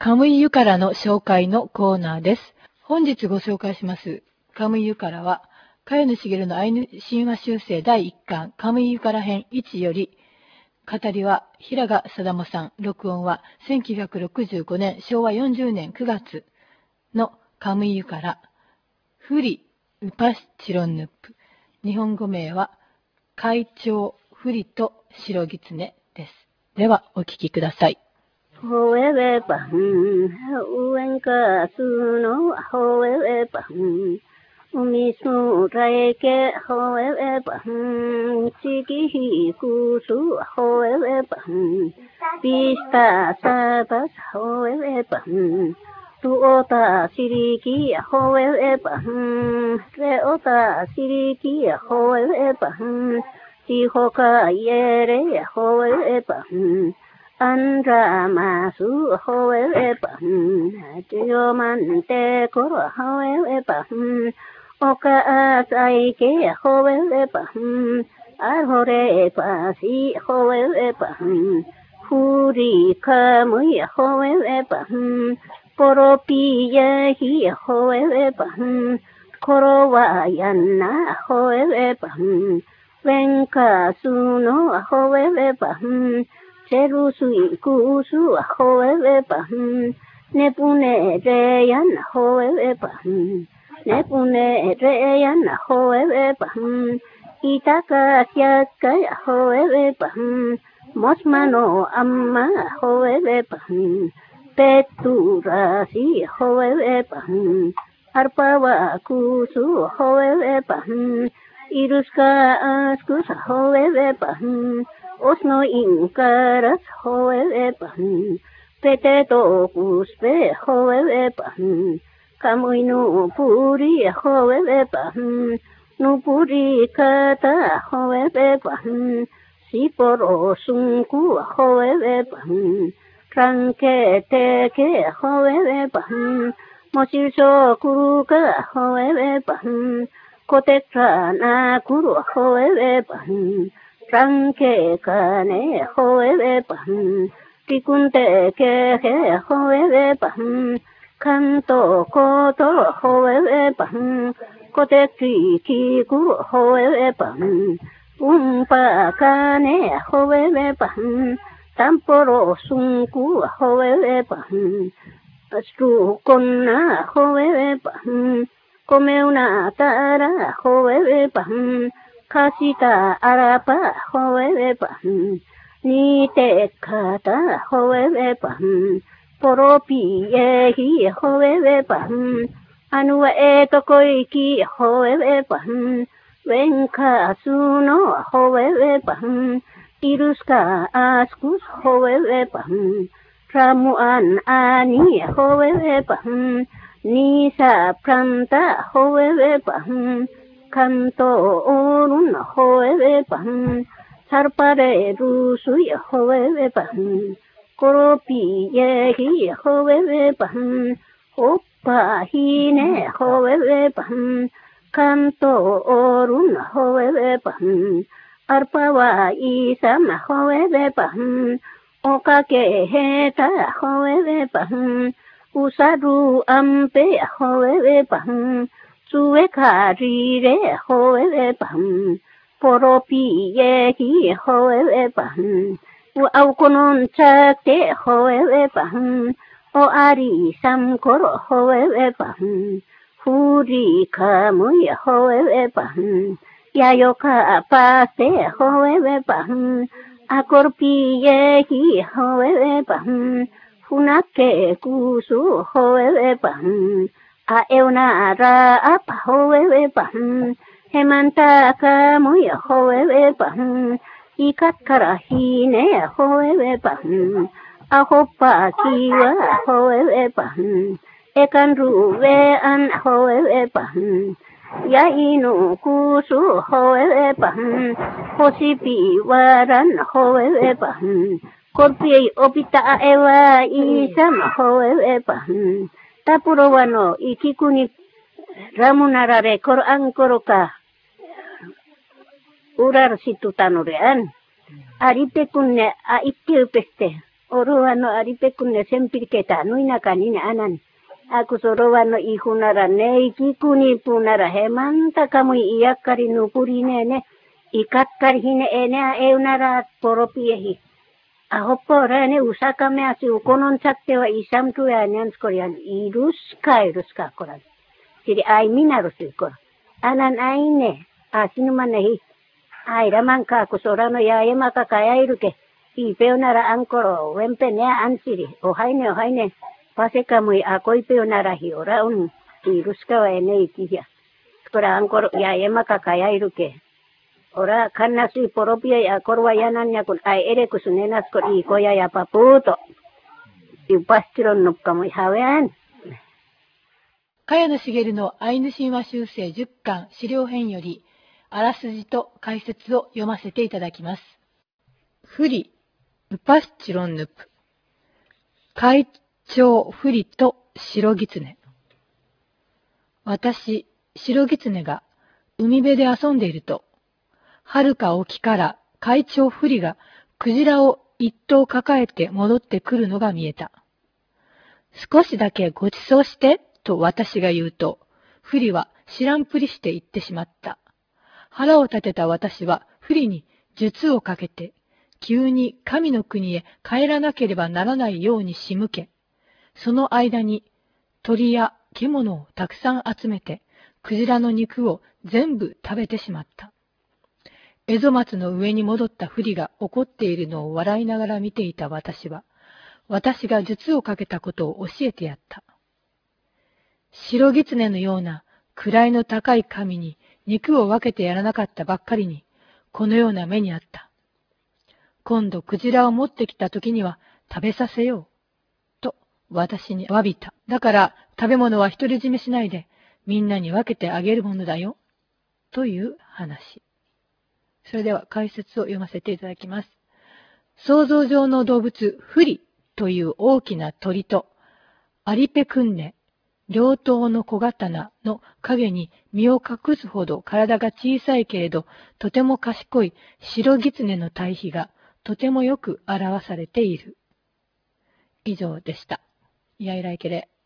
カムイユカラの紹介のコーナーです。本日ご紹介しますカムイユカラは、茅野茂のアイヌ神話修正第1巻カムイユカラ編1より、語りは平賀貞母さん、録音は1965年昭和40年9月のカムイユカラ、フリウパシチロンヌップ、日本語名は会長フリと白狐です。ではお聞きください。 ほえべばん、うえんかすのほえべばん、うみすらえけほえべばん、ちきひくすほえべばん、びしたさばほえべばん、tu ota siriki hoe bahan, re ota siriki hoe bahan, si hoka yere hoe bahan, andra masu hoe bahan, tiyo mante koro hoe bahan, oka asai ke hoe bahan, arhore pasi hoe bahan, huri kamui hoe bahan, Poropiya hi hoe bahan, korowa yanna hoe bahan, venka suno hoe bahan, serusui kusu hoe bahan, nepune reyan hoe bahan, nepune reyan hoe bahan, itaka syaka hoe bahan, mosmano amma hoe bahan, Petura si hoe bahan, arpawa kusu hoe bahan, iruska askus hoe bahan, osno inkaras hoe bahan, peteto kuspe hoe bahan, kamuinu puri hoe bahan, nupuri kata hoe bahan, siporo sungku hoe bahan, Tranke teke hoe bahan, mosirso kuruka hoe bahan, kotetra na kuru hoe bahan, tranke kane hoe bahan, tikunte ke hoe bahan, kanto koto hoe bahan, kotetri ki kuru hoe bahan, umpa kane hoe bahan, Tamporo sungku hoe bahan, astu konna hoe bahan, komeuna tara hoe bahan, kasita arapa hoe bahan, ni te kata hoe bahan, poropi yehi hoe bahan, anua etokoi ki hoe bahan, venka suno hoe bahan, Iruska askus hoe bahan, ramuan ani hoe bahan, nisa pranta hoe bahan, kanto orun hoe bahan, sarpare rusui hoe bahan, koropi yehi hoe bahan, oppa hine hoe bahan, kanto orun hoe bahan, Arpawa isam hoe bahan, okake heta hoe bahan, usaru ampe hoe bahan, suekari hoe bahan, poropi yehi hoe bahan, aukonon chate hoe bahan, o ari samkoro hoe bahan, huri kamui hoe bahan, Yayoka pase hoe bahan, akorpi yehi hoe bahan, funake kusu hoe bahan, aeuna ra apa hoe bahan, hemanta kamui hoe bahan, ikat karahine hoe bahan, ahopa kiwa hoe bahan, ekan ruwe an hoe bahan, Ya inu kusu hoe bahan, hosipi waran hoe bahan, korpi opita ewa isam hoe bahan, tapuro wano ikikuni ramunarare kor angkoroka urar situ tanorean, aripe kunne a itti peste, Oroano aripekune sempirketa nuina kanina anan. Aku sorowano ihunara neiki kuni punara hemanta kamu iakari nupurine ne. Ikatkar hine ene eunara poropiehi. Ahopora ne usaka me asi ukonon sakte wa isam tu ya nyans korean iruska koran. Jadi ai minarus ikor. Anan aine asinuman nehi. Ai ramanka aku sorano ya maka kaya iruke. Ipeonara ankoro wempene ansiri. Ohaine. Pase kamu ako ipeonara hiora iruska wa ene ikihya. Skora ankoro ya maka kaya iruke. Ora kanna sui poropia ya korwayanan ya kun ai ere kusunenas ko ikoya ya paputo. Ipastiron nupkamu hawean. 茅野茂のアイヌ神話修正10巻資料編よりあらすじと解説を読ませていただきます。フリ、ウパスチロンヌプ。会長フリと白狐。私、白狐が海辺で遊んでいると、遥か沖から会長フリがクジラを一頭抱えて戻ってくるのが見えた。少しだけご馳走してと私が言うと、フリは知らんぷりして言ってしまった。腹を立てた私はフリに術をかけて、急に神の国へ帰らなければならないように仕向け、その間に鳥や獣をたくさん集めて、クジラの肉を全部食べてしまった。エゾマツの上に戻ったフリが怒っているのを笑いながら見ていた私は、私が術をかけたことを教えてやった。白狐のような位の高い神に肉を分けてやらなかったばっかりに、このような目にあった。今度クジラを持ってきた時には食べさせよう。と私に詫びた。だから食べ物は独り占めしないで、みんなに分けてあげるものだよ。という話。それでは解説を読ませていただきます。想像上の動物、フリという大きな鳥と、アリペクンネ、両頭の小刀の影に身を隠すほど体が小さいけれど、とても賢い白狐の対比がとてもよく表されている。以上でした。イヤイライケレ。